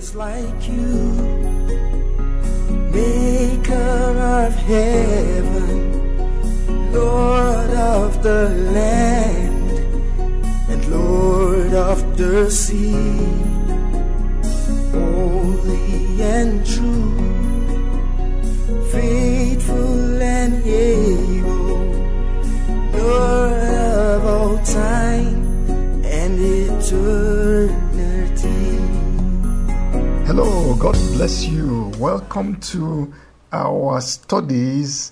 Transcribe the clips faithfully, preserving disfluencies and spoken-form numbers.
is like you, maker of heaven, Lord of the land, and Lord of the sea, holy and true, faithful and able, Lord of all time and eternity. Hello, God bless you. Welcome to our studies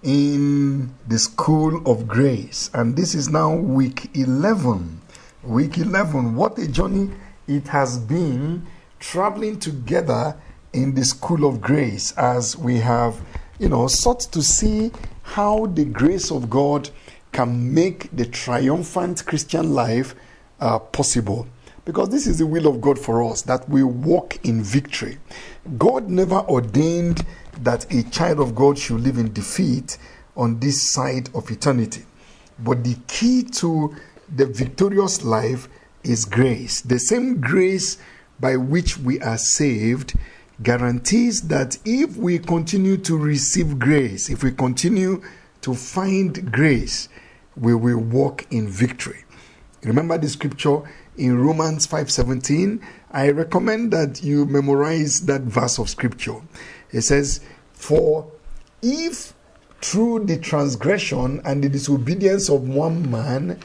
in the School of Grace. And this is now week eleven. Week eleven. What a journey it has been traveling together in the School of Grace as we have, you know, sought to see how the grace of God can make the triumphant Christian life uh, possible. Because this is the will of God for us, that we walk in victory. God never ordained that a child of God should live in defeat on this side of eternity. But the key to the victorious life is grace. The same grace by which we are saved guarantees that if we continue to receive grace, if we continue to find grace, we will walk in victory. Remember the scripture in Romans five seventeen. I recommend that you memorize that verse of scripture. It says, "For if through the transgression and the disobedience of one man,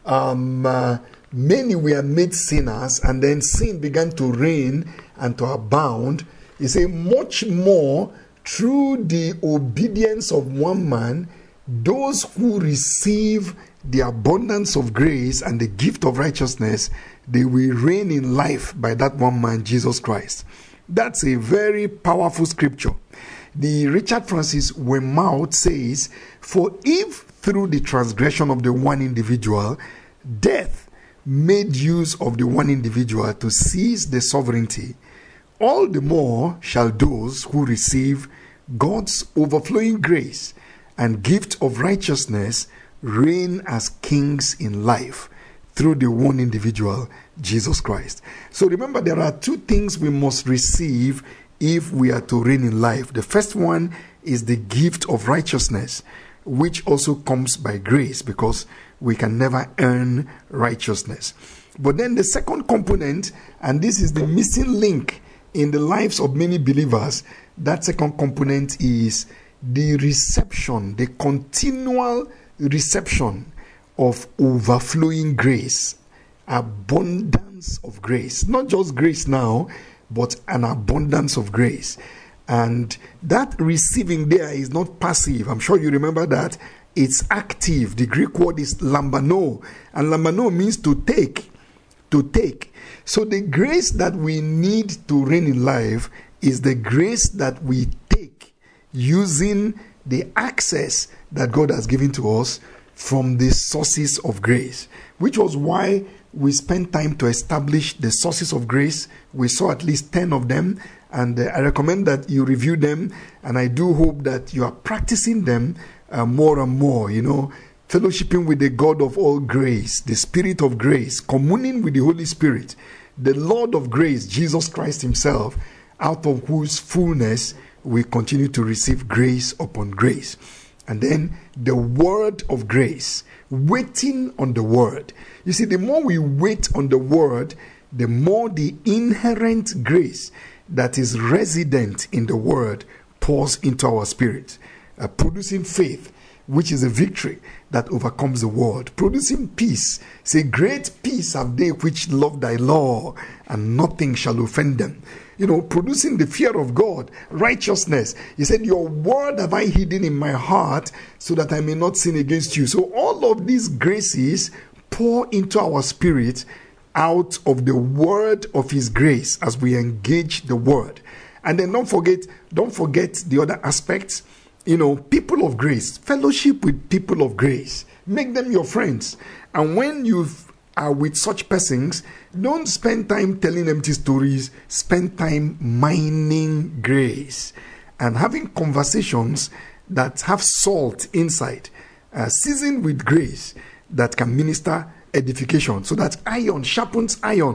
um, uh, many were made sinners, and then sin began to reign and to abound, he said, much more through the obedience of one man, those who receive the abundance of grace and the gift of righteousness, they will reign in life by that one man, Jesus Christ." That's a very powerful scripture. The Richard Francis Weymouth says, "For if through the transgression of the one individual, death made use of the one individual to seize the sovereignty, all the more shall those who receive God's overflowing grace and gift of righteousness reign as kings in life through the one individual, Jesus Christ." So remember, there are two things we must receive if we are to reign in life. The first one is the gift of righteousness, which also comes by grace, because we can never earn righteousness. But then the second component, and this is the missing link in the lives of many believers, that second component is the reception, the continual reception of overflowing grace, abundance of grace. Not just grace now, but an abundance of grace. And that receiving there is not passive. I'm sure you remember that. It's active. The Greek word is lambano. And lambano means to take. To take. So the grace that we need to reign in life is the grace that we take using the access that God has given to us from the sources of grace, which was why we spent time to establish the sources of grace. We saw at least ten of them, and uh, I recommend that you review them, and I do hope that you are practicing them uh, more and more, you know, fellowshipping with the God of all grace, the Spirit of grace, communing with the Holy Spirit, the Lord of grace, Jesus Christ himself, out of whose fullness we continue to receive grace upon grace. And then the word of grace, waiting on the word. You see, the more we wait on the word, the more the inherent grace that is resident in the word pours into our spirit, uh, producing faith, which is a victory that overcomes the world, producing peace. Say, great peace have they which love thy law, and nothing shall offend them. You know, producing the fear of God, righteousness. He said, your word have I hidden in my heart so that I may not sin against you. So all of these graces pour into our spirit out of the word of his grace as we engage the word. And then don't forget, don't forget the other aspects. You know, people of grace, fellowship with people of grace. Make them your friends. And when you are with such persons, don't spend time telling empty stories. Spend time mining grace and having conversations that have salt inside, uh, seasoned with grace that can minister edification, so that iron sharpens iron.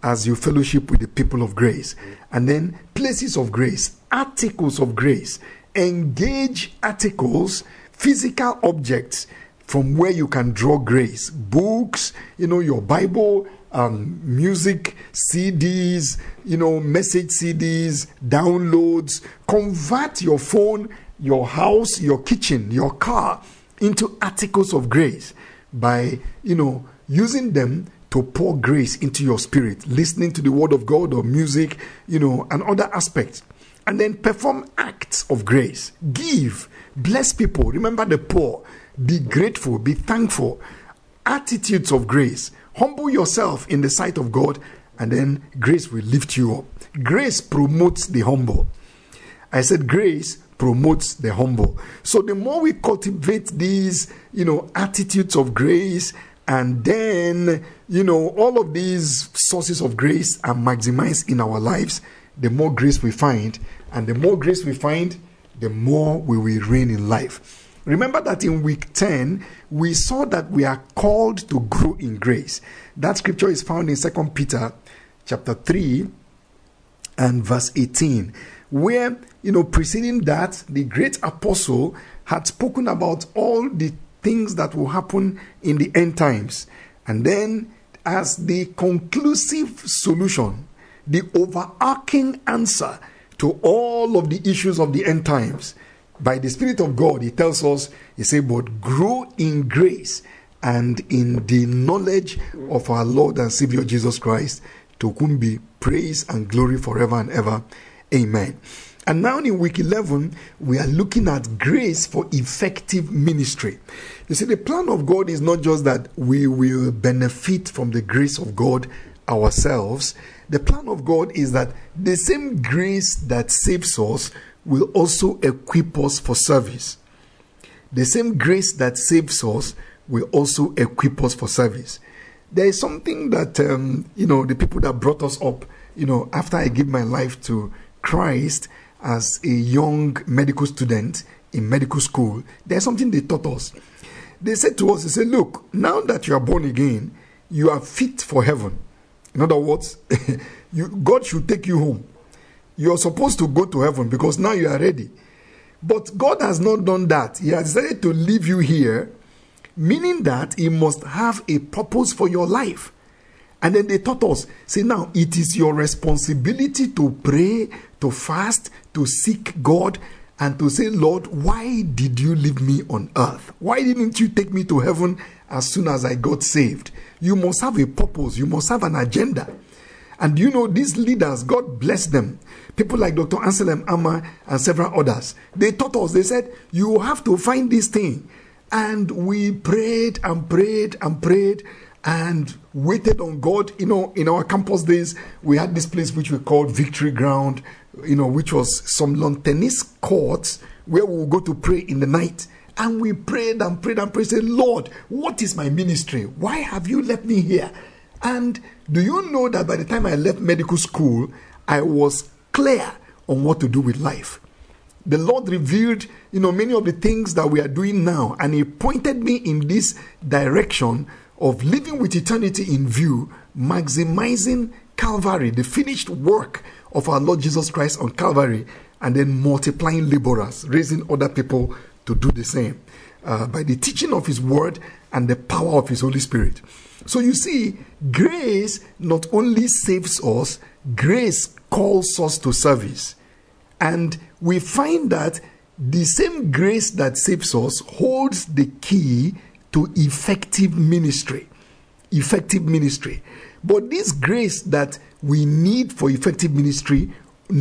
as you fellowship with the people of grace. And then places of grace, articles of grace. Engage articles, physical objects from where you can draw grace. Books, you know, your Bible, um, music, C Ds, you know, message C Ds, downloads. Convert your phone, your house, your kitchen, your car into articles of grace by, you know, using them to pour grace into your spirit, listening to the word of God or music, you know, and other aspects. And then perform acts of grace. Give. Bless people. Remember the poor. Be grateful. Be thankful. Attitudes of grace. Humble yourself in the sight of God, and then grace will lift you up. Grace promotes the humble. I said grace promotes the humble. So the more we cultivate these, you know, attitudes of grace, and then, you know, all of these sources of grace are maximized in our lives, the more grace we find, and the more grace we find, the more we will reign in life. Remember that in week ten, we saw that we are called to grow in grace. That scripture is found in Second Peter chapter three and verse eighteen, where, you know, preceding that, the great apostle had spoken about all the things that will happen in the end times. And then, as the conclusive solution, the overarching answer to all of the issues of the end times, by the Spirit of God, he tells us, he said, but grow in grace and in the knowledge of our Lord and Savior Jesus Christ, to whom be praise and glory forever and ever. Amen. And now in week eleven, we are looking at grace for effective ministry. You see, the plan of God is not just that we will benefit from the grace of God ourselves. The plan of God is that the same grace that saves us will also equip us for service. The same grace that saves us will also equip us for service. There is something that, um, you know, the people that brought us up, you know, after I gave my life to Christ as a young medical student in medical school, there's something they taught us. They said to us, they said, look, now that you are born again, you are fit for heaven. In other words, you, God should take you home. You are supposed to go to heaven because now you are ready. But God has not done that. He has decided to leave you here, meaning that He must have a purpose for your life. And then they taught us, say, now it is your responsibility to pray, to fast, to seek God, and to say, Lord, why did you leave me on earth? Why didn't you take me to heaven as soon as I got saved? You must have a purpose. You must have an agenda. And you know, these leaders, God bless them. People like Doctor Anselm Amma and several others. They taught us, they said, you have to find this thing. And we prayed and prayed and prayed and waited on God. You know, in our campus days, we had this place which we called Victory Ground, you know, which was some lawn tennis courts where we would go to pray in the night. And we prayed and prayed and prayed, said, Lord, what is my ministry? Why have you left me here? And do you know that by the time I left medical school, I was clear on what to do with life? The Lord revealed, you know, many of the things that we are doing now, and He pointed me in this direction of living with eternity in view, maximizing Calvary, the finished work of our Lord Jesus Christ on Calvary, and then multiplying laborers, raising other people to do the same uh, by the teaching of His word and the power of His Holy Spirit. So you see, grace not only saves us, grace calls us to service. And we find that the same grace that saves us holds the key to effective ministry. Effective ministry. But this grace that we need for effective ministry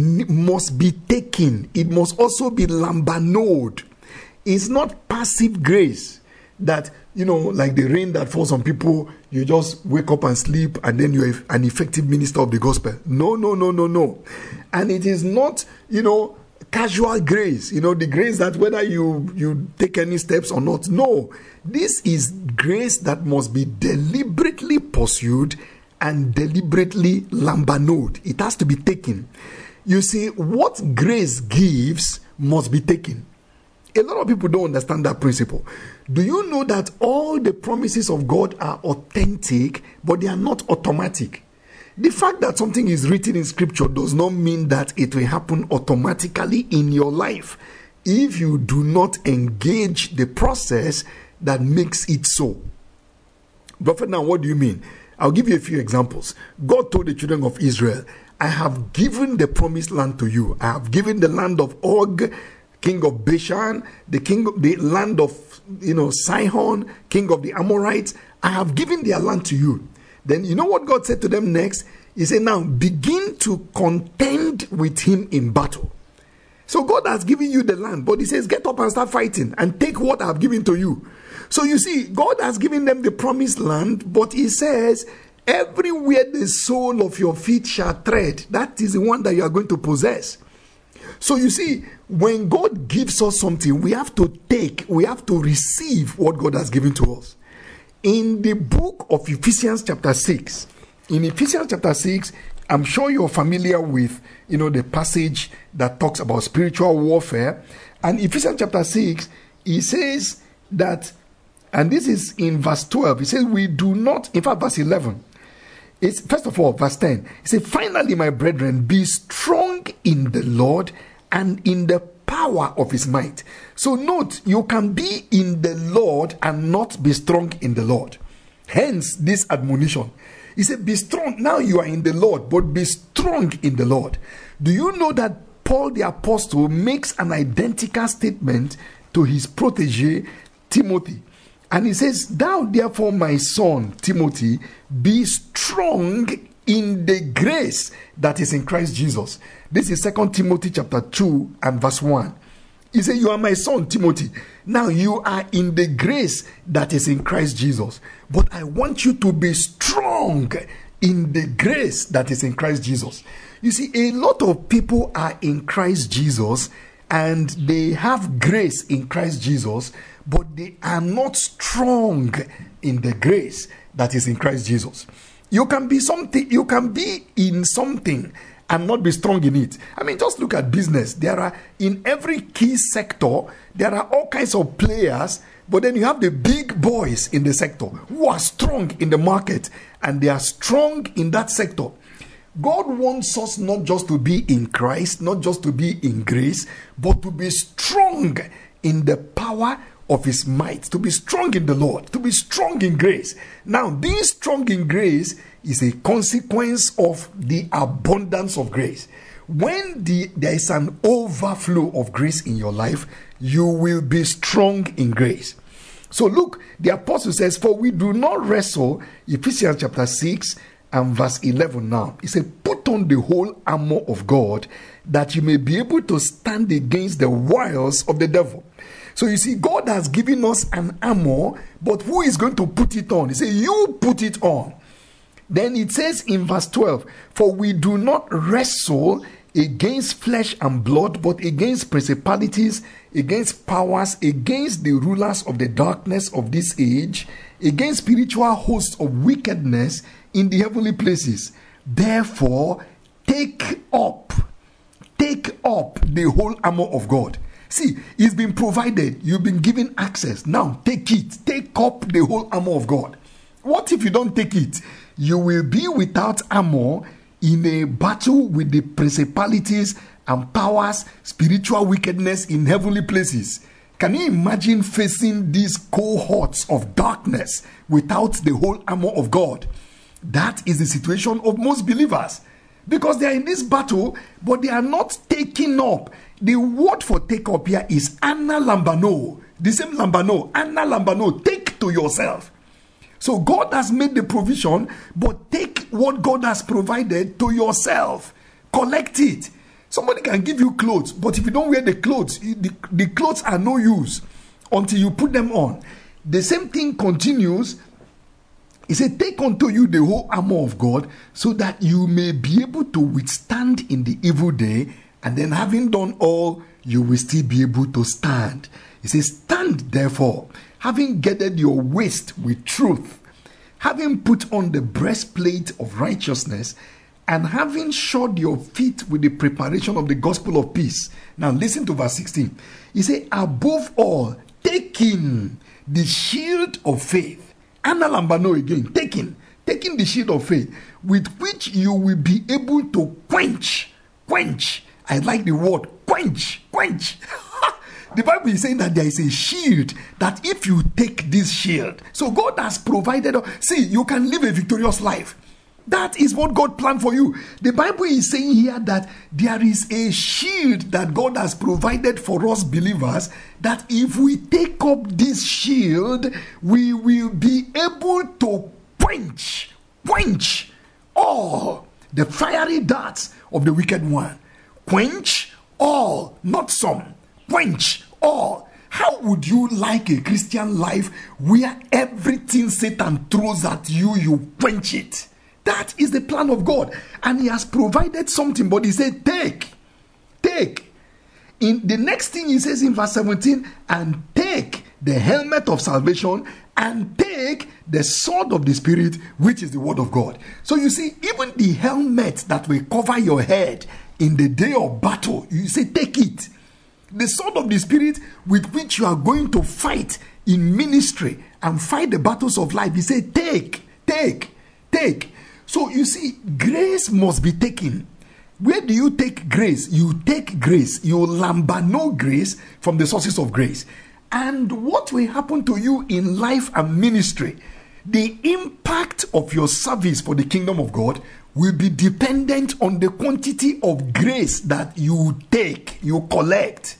must be taken. It must also be lambanoed. It's not passive grace that, you know, like the rain that falls on people, you just wake up and sleep and then you're an effective minister of the gospel. No, no, no, no, no. And it is not, you know, casual grace, you know, the grace that whether you, you take any steps or not. No, this is grace that must be deliberately pursued and deliberately lambanoed. It has to be taken. You see, what grace gives must be taken. A lot of people don't understand that principle. Do you know that all the promises of God are authentic, but they are not automatic? The fact that something is written in scripture does not mean that it will happen automatically in your life if you do not engage the process that makes it so. Prophet, now what do you mean? I'll give you a few examples. God told the children of Israel, I have given the promised land to you. I have given the land of Og, king of Bashan, the king, the land of, you know, Sihon, king of the Amorites. I have given their land to you. Then you know what God said to them next? He said, now begin to contend with him in battle. So God has given you the land, but he says, get up and start fighting and take what I have given to you. So you see, God has given them the promised land, but he says, everywhere the sole of your feet shall tread, that is the one that you are going to possess. So you see, when God gives us something, we have to take, we have to receive what God has given to us. In the book of Ephesians chapter six, in Ephesians chapter six, I'm sure you're familiar with, you know, the passage that talks about spiritual warfare. And Ephesians chapter six, he says that, and this is in verse twelve, he says, we do not, in fact, verse eleven, it's, first of all, verse ten, he says, finally, my brethren, be strong in the Lord and in the power of his might. So note, you can be in the Lord and not be strong in the Lord. Hence, this admonition. He said, be strong. Now you are in the Lord, but be strong in the Lord. Do you know that Paul the apostle makes an identical statement to his protege, Timothy? And he says, thou therefore, my son, Timothy, be strong in the grace that is in Christ Jesus. This is Second Timothy chapter two and verse one. He said, you are my son, Timothy. Now you are in the grace that is in Christ Jesus. But I want you to be strong in the grace that is in Christ Jesus. You see, a lot of people are in Christ Jesus and they have grace in Christ Jesus, but they are not strong in the grace that is in Christ Jesus. You can be something, you can be in something and not be strong in it. I mean, just look at business. There are, in every key sector, there are all kinds of players, but then you have the big boys in the sector who are strong in the market and they are strong in that sector. God wants us not just to be in Christ, not just to be in grace, but to be strong in the power of his might, to be strong in the Lord, to be strong in grace. Now, being strong in grace is a consequence of the abundance of grace. When the, there is an overflow of grace in your life, you will be strong in grace. So look, the apostle says, for we do not wrestle, Ephesians chapter six and verse eleven now. He said, put on the whole armor of God, that you may be able to stand against the wiles of the devil. So you see, God has given us an armor, but who is going to put it on? He said, you put it on. Then it says in verse twelve, for we do not wrestle against flesh and blood, but against principalities, against powers, against the rulers of the darkness of this age, against spiritual hosts of wickedness in the heavenly places. Therefore, take up, take up the whole armor of God. See, it's been provided. You've been given access. Now, take it. Take up the whole armor of God. What if you don't take it? You will be without armor in a battle with the principalities and powers, spiritual wickedness in heavenly places. Can you imagine facing these cohorts of darkness without the whole armor of God? That is the situation of most believers. Because they are in this battle, but they are not taking up. The word for take up here is analambano. The same lambano, analambano, take to yourself. So God has made the provision, but take what God has provided to yourself. Collect it. Somebody can give you clothes, but if you don't wear the clothes, the, the clothes are no use until you put them on. The same thing continues. He said, take unto you the whole armor of God, so that you may be able to withstand in the evil day, and then having done all, you will still be able to stand. He says, stand therefore, having girded your waist with truth, having put on the breastplate of righteousness, and having shod your feet with the preparation of the gospel of peace. Now listen to verse sixteen. He said, above all, taking the shield of faith. Analambano again, taking. taking the shield of faith, with which you will be able to quench, quench. I like the word quench, quench. The Bible is saying that there is a shield, that if you take this shield, so God has provided, see, you can live a victorious life. That is what God planned for you. The Bible is saying here that there is a shield that God has provided for us believers, that if we take up this shield, we will be able to quench, quench all the fiery darts of the wicked one. Quench all, not some. Quench all. How would you like a Christian life where everything Satan throws at you, you quench it? That is the plan of God. And he has provided something, but he said, take, take. In the next thing he says in verse seventeen, and take the helmet of salvation, and take the sword of the Spirit, which is the word of God. So you see, even the helmet that will cover your head in the day of battle, you say, take it. The sword of the Spirit with which you are going to fight in ministry and fight the battles of life, he said, take, take, take. So you see, grace must be taken. Where do you take grace? You take grace. You lambano grace from the sources of grace. And what will happen to you in life and ministry? The impact of your service for the kingdom of God will be dependent on the quantity of grace that you take, you collect.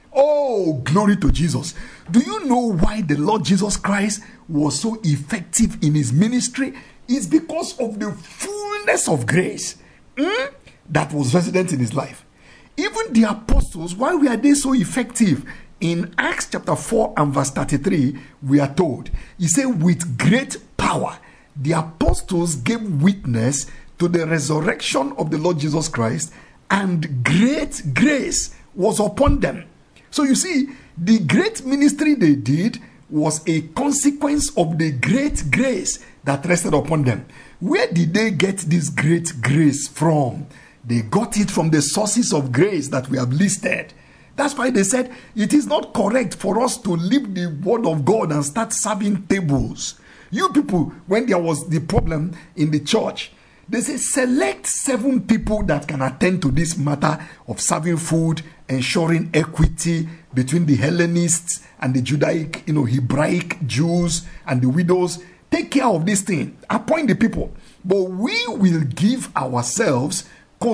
Oh, glory to Jesus. Do you know why the Lord Jesus Christ was so effective in his ministry? It's because of the fullness of grace mm, that was resident in his life. Even the apostles, why were they so effective? In Acts chapter four and verse thirty-three, we are told, he said, with great power, the apostles gave witness to the resurrection of the Lord Jesus Christ, and great grace was upon them. So you see, the great ministry they did was a consequence of the great grace that rested upon them. Where did they get this great grace from? They got it from the sources of grace that we have listed. That's why they said it is not correct for us to leave the word of God and start serving tables. You people, when there was the problem in the church, they say select seven people that can attend to this matter of serving food, ensuring equity between the Hellenists and the Judaic, you know, Hebraic Jews and the widows. Take care of this thing. Appoint the people. But we will give ourselves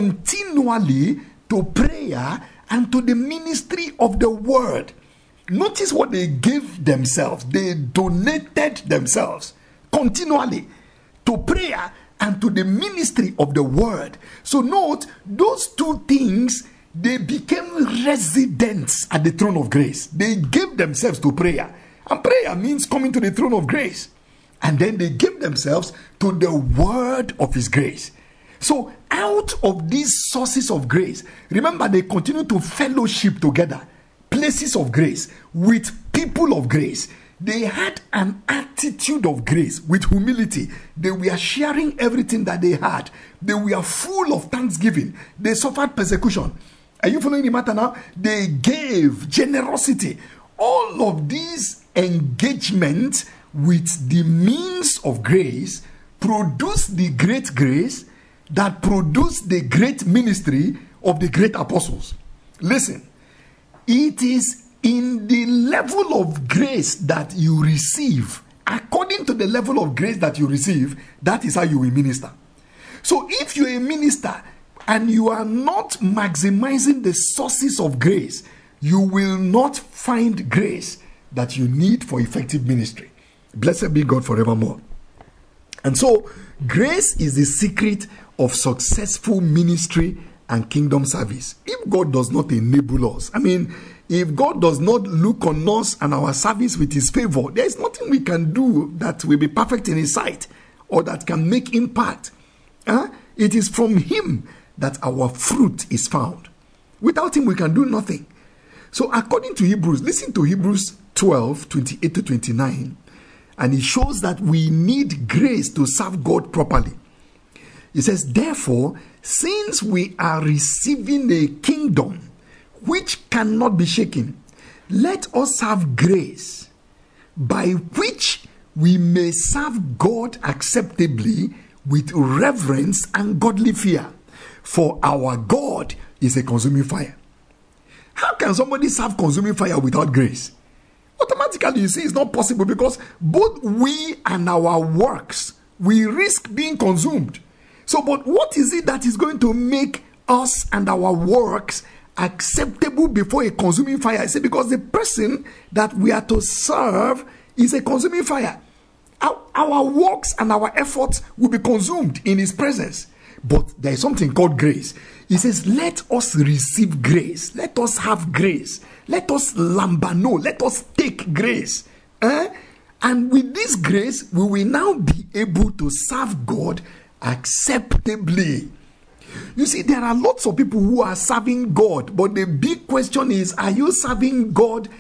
continually to prayer and to the ministry of the word. Notice what they gave themselves. They donated themselves continually to prayer and to the ministry of the word. So note, those two things, they became residents at the throne of grace. They gave themselves to prayer. And prayer means coming to the throne of grace. And then they gave themselves to the word of his grace. So out of these sources of grace, remember, they continue to fellowship together, places of grace, with people of grace. They had an attitude of grace with humility. They were sharing everything that they had. They were full of thanksgiving. They suffered persecution. Are you following the matter now? They gave generosity. All of these engagements with the means of grace produced the great grace that produced the great ministry of the great apostles. Listen, it is in the level of grace that you receive, according to the level of grace that you receive, that is how you will minister. So if you're a minister and you are not maximizing the sources of grace, you will not find grace that you need for effective ministry. Blessed be God forevermore. And so, grace is the secret of successful ministry and kingdom service. If God does not enable us, I mean, if God does not look on us and our service with his favor, there is nothing we can do that will be perfect in his sight or that can make impact. Huh? It is from him that our fruit is found. Without him, we can do nothing. So according to Hebrews, listen to Hebrews twelve, twenty-eight to twenty-nine, and it shows that we need grace to serve God properly. It says, therefore, since we are receiving a kingdom which cannot be shaken, let us have grace by which we may serve God acceptably with reverence and godly fear, for our God is a consuming fire. How can somebody serve consuming fire without grace? Automatically, you see, it's not possible, because both we and our works, we risk being consumed. So, but what is it that is going to make us and our works acceptable before a consuming fire? I say because the person that we are to serve is a consuming fire. Our, our works and our efforts will be consumed in his presence. But there is something called grace. He says, let us receive grace. Let us have grace. Let us lambano. Let us take grace. Eh? And with this grace, we will now be able to serve God acceptably. You see, there are lots of people who are serving God, but the big question is, are you serving God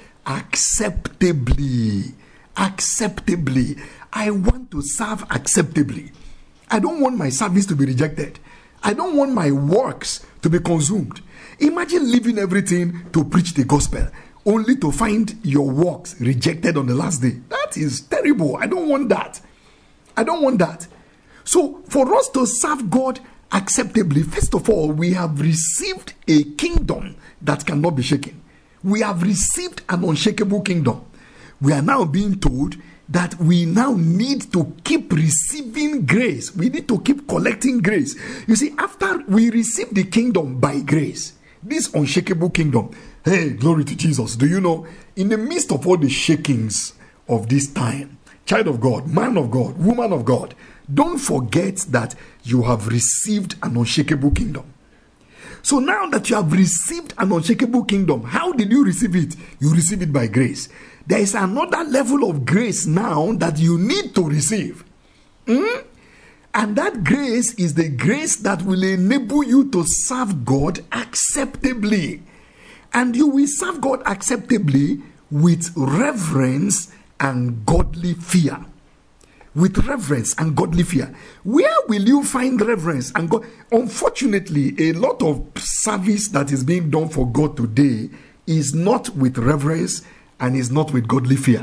acceptably? Acceptably. I want to serve acceptably. I don't want my service to be rejected. I don't want my works to be consumed. Imagine leaving everything to preach the gospel, only to find your works rejected on the last day. That is terrible. I don't want that. I don't want that. So for us to serve God acceptably, first of all, we have received a kingdom that cannot be shaken. We have received an unshakable kingdom. We are now being told that we now need to keep receiving grace. We need to keep collecting grace. You see, after we receive the kingdom by grace, this unshakable kingdom, hey, glory to Jesus. Do you know, in the midst of all the shakings of this time, child of God, man of God, woman of God, don't forget that you have received an unshakable kingdom. So now that you have received an unshakable kingdom, how did you receive it? You receive it by grace. There is another level of grace now that you need to receive. Mm? And that grace is the grace that will enable you to serve God acceptably. And you will serve God acceptably with reverence and godly fear. With reverence and godly fear. Where will you find reverence and God? Unfortunately, a lot of service that is being done for God today is not with reverence and is not with godly fear.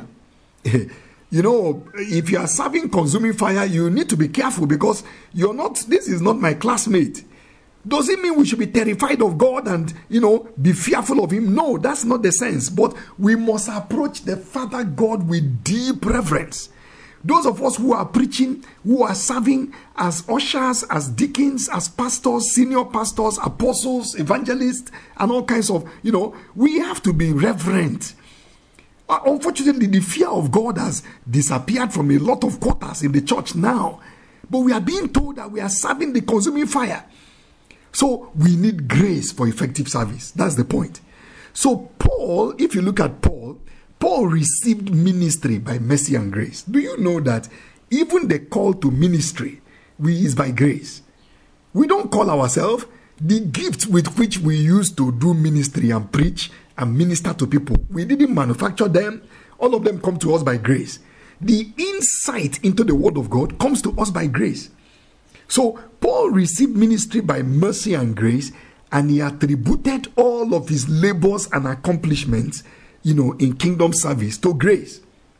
You know, if you are serving consuming fire, you need to be careful, because you're not, this is not my classmate. Does it mean we should be terrified of God and, you know, be fearful of him? No, that's not the sense. But we must approach the Father God with deep reverence. Those of us who are preaching, who are serving as ushers, as deacons, as pastors, senior pastors, apostles, evangelists, and all kinds of, you know, we have to be reverent. Uh, unfortunately, the fear of God has disappeared from a lot of quarters in the church now. But we are being told that we are serving the consuming fire. So we need grace for effective service. That's the point. So Paul, if you look at Paul, Paul received ministry by mercy and grace. Do you know that even the call to ministry we is by grace? We don't call ourselves. The gifts with which we used to do ministry and preach and minister to people, we didn't manufacture them. All of them come to us by grace. The insight into the word of God comes to us by grace. So Paul received ministry by mercy and grace, and he attributed all of his labors and accomplishments, you know, in kingdom service to grace.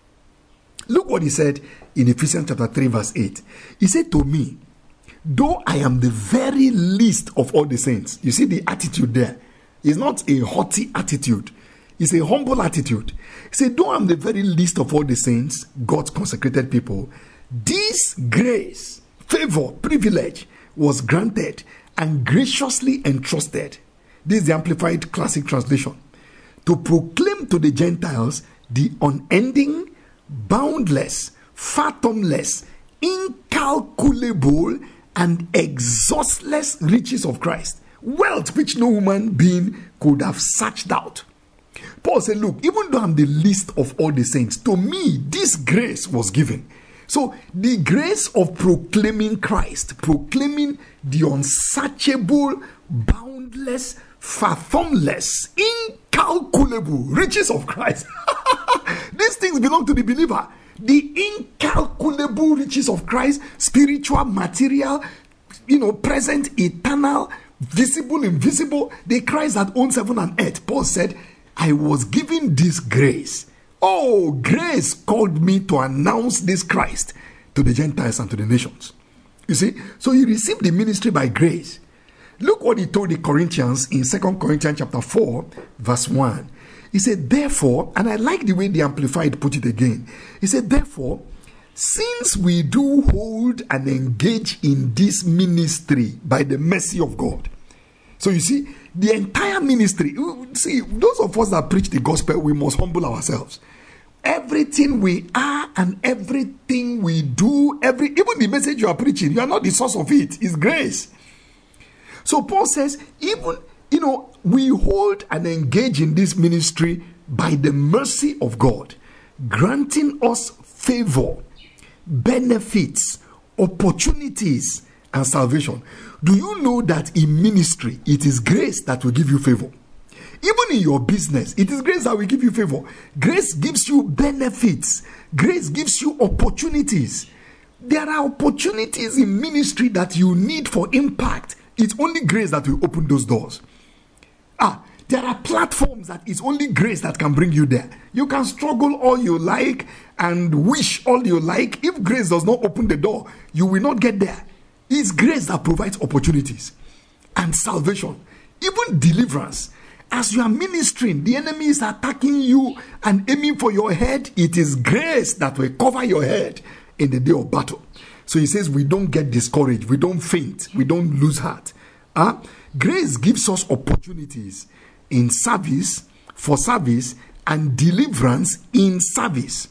Look what he said in Ephesians chapter three verse eight. He said to me, though I am the very least of all the saints. You see the attitude there. It's not a haughty attitude. It's a humble attitude. He said, though I'm the very least of all the saints, God's consecrated people, this grace, favor, privilege was granted and graciously entrusted. This is the Amplified Classic Translation. To proclaim to the Gentiles the unending, boundless, fathomless, incalculable, and exhaustless riches of Christ. Wealth which no human being could have searched out. Paul said, look, even though I'm the least of all the saints, to me this grace was given. So the grace of proclaiming Christ, proclaiming the unsearchable, boundless, fathomless, incalculable riches of Christ. These things belong to the believer. The incalculable riches of Christ, spiritual, material, you know, present, eternal, visible, invisible, the Christ that owns heaven and earth. Paul said, I was given this grace Oh, grace called me to announce this Christ to the Gentiles and to the nations. You see, so he received the ministry by grace. Look what he told the Corinthians in Second Corinthians chapter four, verse one. He said, therefore, and I like the way the Amplified put it again. He said, therefore, since we do hold and engage in this ministry by the mercy of God. So you see, the entire ministry, see, those of us that preach the gospel, we must humble ourselves. Everything we are and everything we do, every even the message you are preaching, you are not the source of it. It's grace. So Paul says, even, you know, we hold and engage in this ministry by the mercy of God, granting us favor, benefits, opportunities, and salvation. Do you know that in ministry, it is grace that will give you favor? Even in your business, it is grace that will give you favor. Grace gives you benefits. Grace gives you opportunities. There are opportunities in ministry that you need for impact. It's only grace that will open those doors. Ah, there are platforms that it's only grace that can bring you there. You can struggle all you like and wish all you like. If grace does not open the door, you will not get there. It's grace that provides opportunities and salvation, even deliverance. As you are ministering, the enemy is attacking you and aiming for your head. It is grace that will cover your head in the day of battle. So he says we don't get discouraged, we don't faint, we don't lose heart. Huh? Grace gives us opportunities in service, for service, and deliverance in service.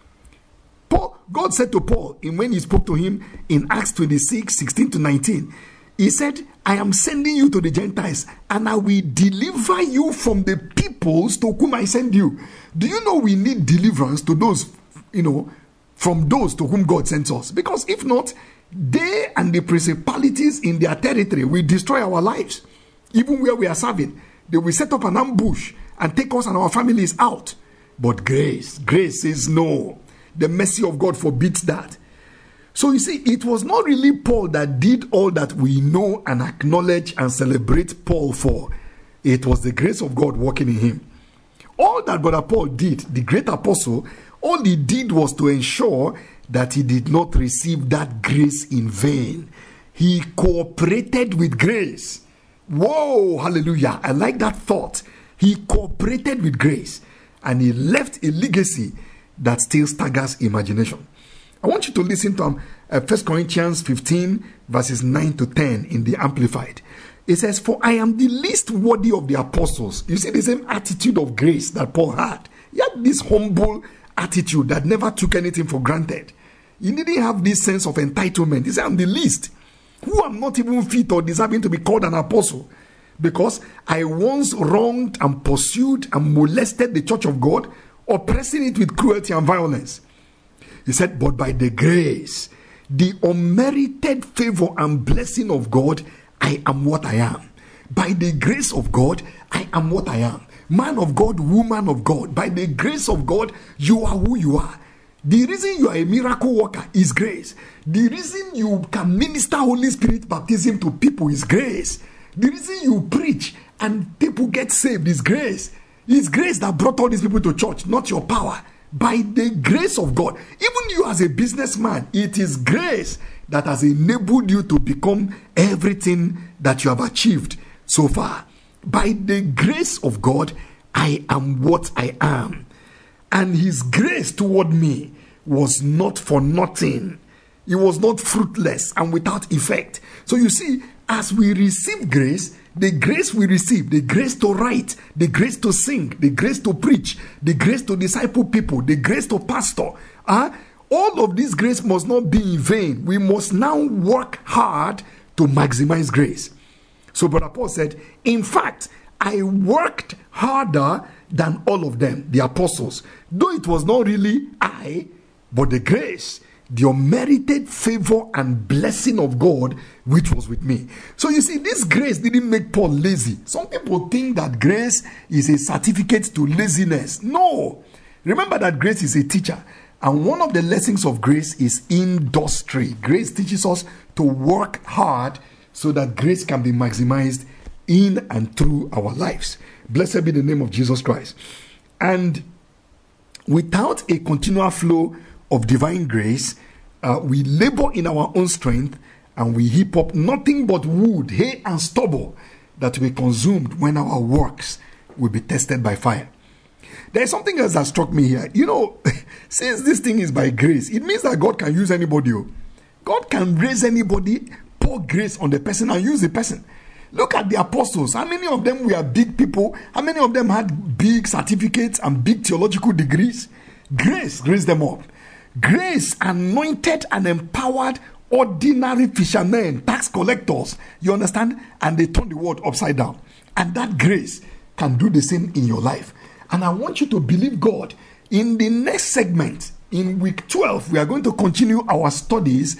Paul, God said to Paul, in when he spoke to him in Acts twenty-six, sixteen to nineteen, he said, I am sending you to the Gentiles, and I will deliver you from the peoples to whom I send you. Do you know we need deliverance to those, you know, from those to whom God sends us? Because if not, they and the principalities in their territory will destroy our lives. Even where we are serving, they will set up an ambush and take us and our families out. But grace, grace says no. The mercy of God forbids that. So you see, it was not really Paul that did all that we know and acknowledge and celebrate Paul for. It was the grace of God working in him. All that Brother Paul did, the great apostle, all he did was to ensure that he did not receive that grace in vain. He cooperated with grace. Whoa, hallelujah. I like that thought. He cooperated with grace and he left a legacy that still staggers imagination. I want you to listen to um, uh, First Corinthians fifteen, verses nine to ten in the Amplified. It says, for I am the least worthy of the apostles. You see the same attitude of grace that Paul had. He had this humble attitude that never took anything for granted. He didn't have this sense of entitlement. He said, I'm the least, who am not even fit or deserving to be called an apostle, because I once wronged and pursued and molested the church of God, oppressing it with cruelty and violence. He said, but by the grace, the unmerited favor and blessing of God, I am what I am. By the grace of God, I am what I am. Man of God, woman of God, by the grace of God, you are who you are. The reason you are a miracle worker is grace. The reason you can minister Holy Spirit baptism to people is grace. The reason you preach and people get saved is grace. It's grace that brought all these people to church, not your power. By the grace of God, even you as a businessman, it is grace that has enabled you to become everything that you have achieved so far. By the grace of God, I am what I am. And his grace toward me was not for nothing. It was not fruitless and without effect. So you see, as we receive grace, the grace we receive, the grace to write, the grace to sing, the grace to preach, the grace to disciple people, the grace to pastor, uh, all of this grace must not be in vain. We must now work hard to maximize grace. So Brother Paul said, in fact, I worked harder than all of them, the apostles, though it was not really I, but the grace, the unmerited favor and blessing of God which was with me. So you see, this grace didn't make Paul lazy. Some people think that grace is a certificate to laziness. No. Remember that grace is a teacher. And one of the lessons of grace is industry. Grace teaches us to work hard so that grace can be maximized in and through our lives. Blessed be the name of Jesus Christ. And Without a continual flow of divine grace, uh, we labor in our own strength and we heap up nothing but wood, hay, and stubble that will be consumed when our works will be tested by fire. There is something else that struck me here. You know, since this thing is by grace, it means that God can use anybody. God can raise anybody, pour grace on the person and use the person. Look at the apostles. How many of them were big people? How many of them had big certificates and big theological degrees? Grace raised them up. Grace anointed and empowered ordinary fishermen, tax collectors. You understand? And they turned the world upside down. And that grace can do the same in your life. And I want you to believe God. In the next segment, in week twelve, we are going to continue our studies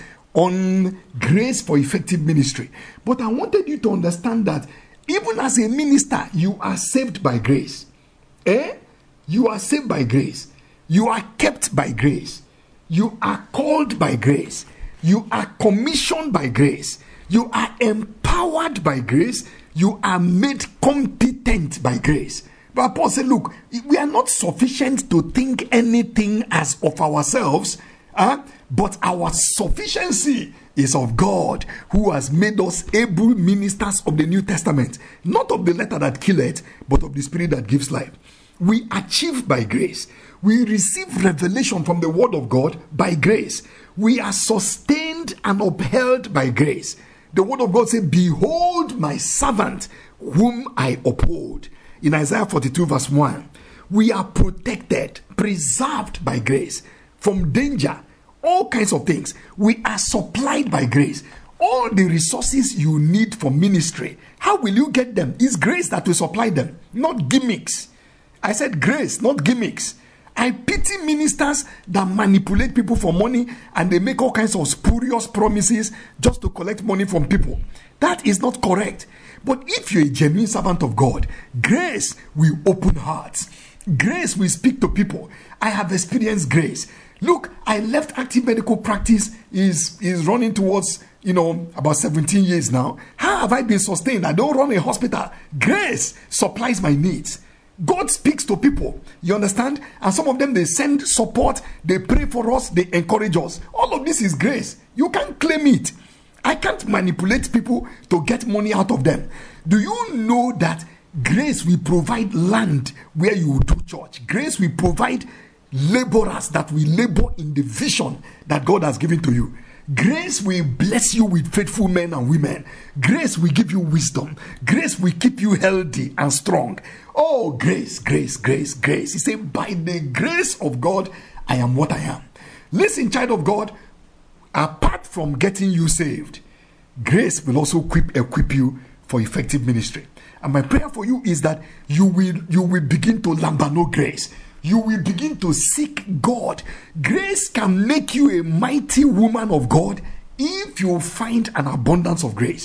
on grace for effective ministry. But I wanted you to understand that even as a minister, you are saved by grace. Eh? You are saved by grace. You are kept by grace. You are called by grace. You are commissioned by grace. You are empowered by grace. You are made competent by grace. But Paul said, look, we are not sufficient to think anything as of ourselves, uh, but our sufficiency is of God, who has made us able ministers of the New Testament, not of the letter that killeth, but of the Spirit that gives life. We achieve by grace. We receive revelation from the Word of God by grace. We are sustained and upheld by grace. The Word of God says, behold my servant whom I uphold. In Isaiah forty-two verse one, we are protected, preserved by grace from danger, all kinds of things. We are supplied by grace. All the resources you need for ministry, how will you get them? It's grace that will supply them, not gimmicks. I said grace, not gimmicks. I pity ministers that manipulate people for money and they make all kinds of spurious promises just to collect money from people. That is not correct. But if you're a genuine servant of God, grace will open hearts. Grace will speak to people. I have experienced grace. Look, I left active medical practice, is is running towards, you know, about seventeen years now. How have I been sustained? I don't run a hospital. Grace supplies my needs. God speaks to people, you understand? And some of them, they send support, they pray for us, they encourage us. All of this is grace. You can't claim it. I can't manipulate people to get money out of them. Do you know that grace will provide land where you will do church? Grace will provide laborers that will labor in the vision that God has given to you. Grace will bless you with faithful men and women. Grace will give you wisdom. Grace will keep you healthy and strong. Oh, grace, grace, grace, grace. He said, by the grace of God, I am what I am. Listen, child of God, apart from getting you saved, grace will also equip, equip you for effective ministry. And my prayer for you is that you will, you will begin to lambano grace. You will begin to seek God. Grace can make you a mighty woman of God if you find an abundance of grace.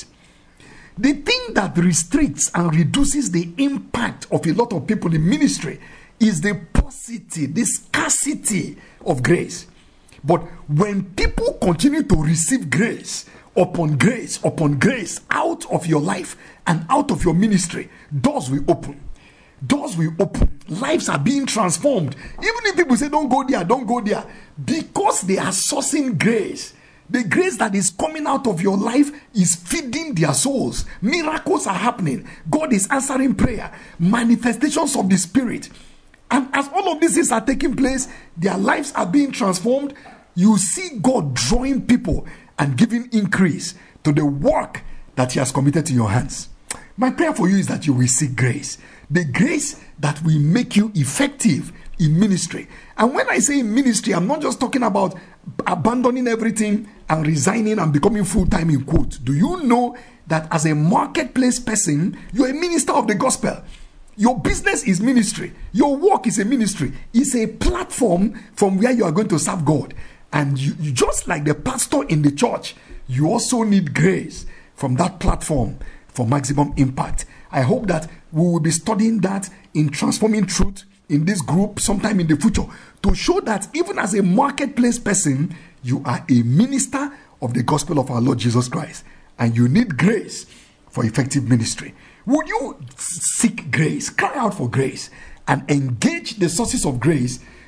The thing that restricts and reduces the impact of a lot of people in ministry is the paucity, the scarcity of grace. But when people continue to receive grace upon grace upon grace out of your life and out of your ministry, doors will open. Doors will open. Lives are being transformed. Even if people say, don't go there, don't go there, because they are sourcing grace. The grace that is coming out of your life is feeding their souls. Miracles are happening. God is answering prayer. Manifestations of the Spirit. And as all of these things are taking place, their lives are being transformed. You see God drawing people and giving increase to the work that He has committed to your hands. My prayer for you is that you will seek grace. The grace that will make you effective in ministry. And when I say in ministry, I'm not just talking about abandoning everything and resigning and becoming full-time in quote. Do you know that as a marketplace person, you're a minister of the gospel? Your business is ministry. Your work is a ministry. It's a platform from where you are going to serve God. And you, you just like the pastor in the church, you also need grace from that platform for maximum impact. I hope that we will be studying that in Transforming Truth in this group sometime in the future, to show that even as a marketplace person, you are a minister of the gospel of our Lord Jesus Christ, and you need grace for effective ministry. Would you seek grace, cry out for grace, and engage the sources of grace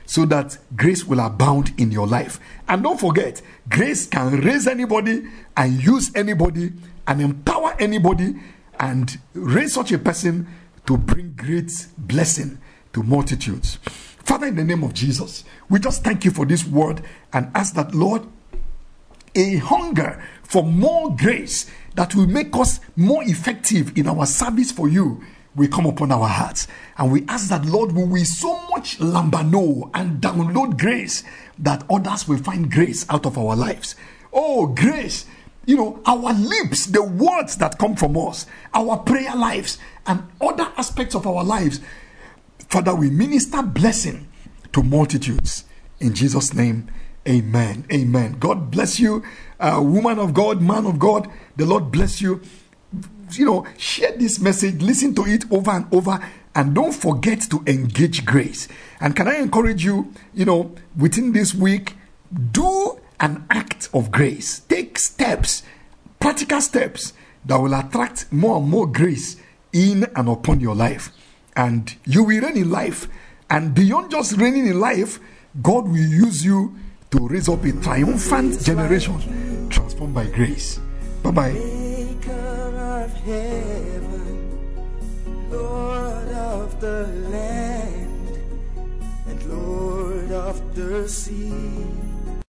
so that grace will abound in your life. And don't forget, grace can raise anybody and use anybody and empower anybody and raise such a person to bring great blessing to multitudes. Father, in the name of Jesus, we just thank you for this word and ask that, Lord, a hunger for more grace that will make us more effective in our service for you will come upon our hearts. And we ask that, Lord, will we so much lambano and download grace that others will find grace out of our lives. Oh, grace. You know, our lips, the words that come from us, our prayer lives, and other aspects of our lives. Father, we minister blessing to multitudes. In Jesus' name, amen. Amen. God bless you, uh, woman of God, man of God. The Lord bless you. You know, share this message, listen to it over and over, and don't forget to engage grace. And can I encourage you, you know, within this week, do an act of grace. Take steps, practical steps that will attract more and more grace in and upon your life. And you will reign in life. And beyond just reigning in life, God will use you to raise up a triumphant generation transformed by grace. Bye-bye. Maker of heaven, Lord of the land, and Lord of the sea.